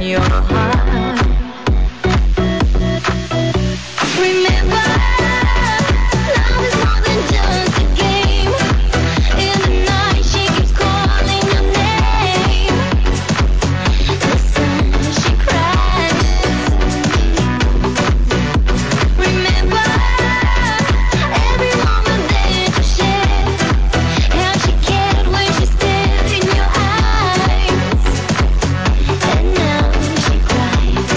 your heart. Remember, love is more than just a game. In the night she keeps calling your name. Listen, she cries. Remember, every moment that you shared, how she cared when she stared in your eyes. And now she cries.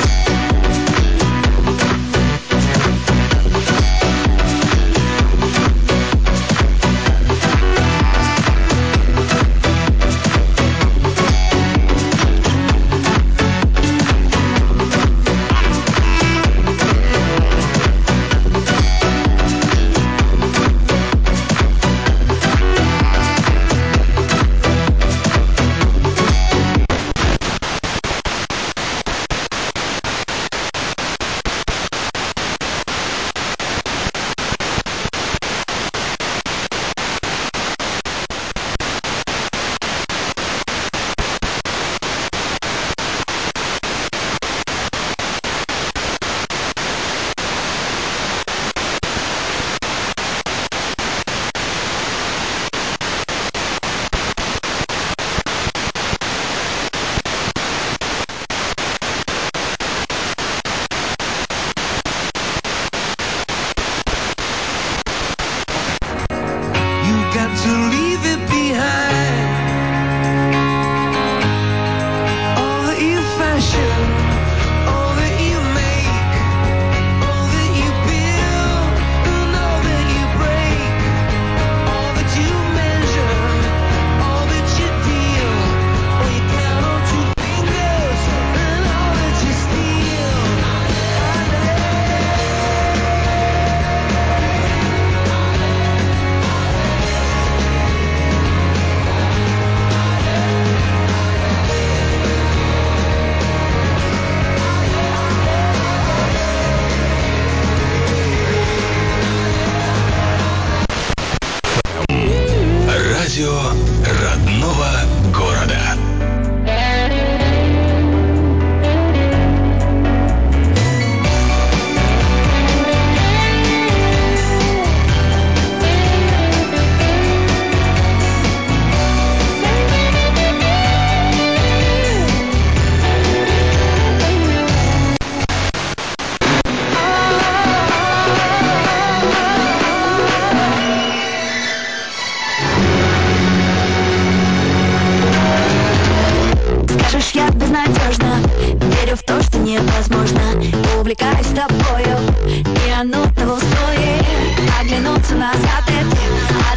You got to leave it behind. All that you fashion, all that you make, all that you build, and all that you break, all that you measure, all that you deal. When you count on two fingers, and all that you steal. Радио родного города. Скажешь, я безнадежна, верю в то, что невозможно. Увлекаюсь тобою, и оно того стоит. Оглянуться назад, это